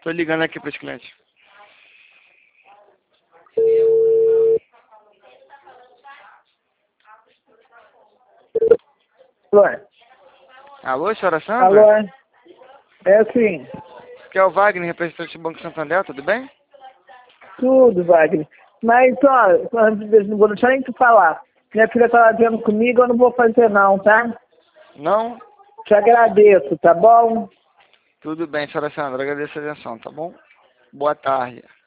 Tô ligando aqui para os clientes. Alô? Alô, senhora Sandra? Alô? É sim. Aqui é o Wagner, representante do Banco Santander, tudo bem? Tudo, Wagner. Mas, ó, não vou deixar nem te falar. Minha filha tá lá dentro comigo, eu não vou fazer não, tá? Não? Te agradeço, tá bom? Tudo bem, senhora Sandra, agradeço a atenção, tá bom? Boa tarde.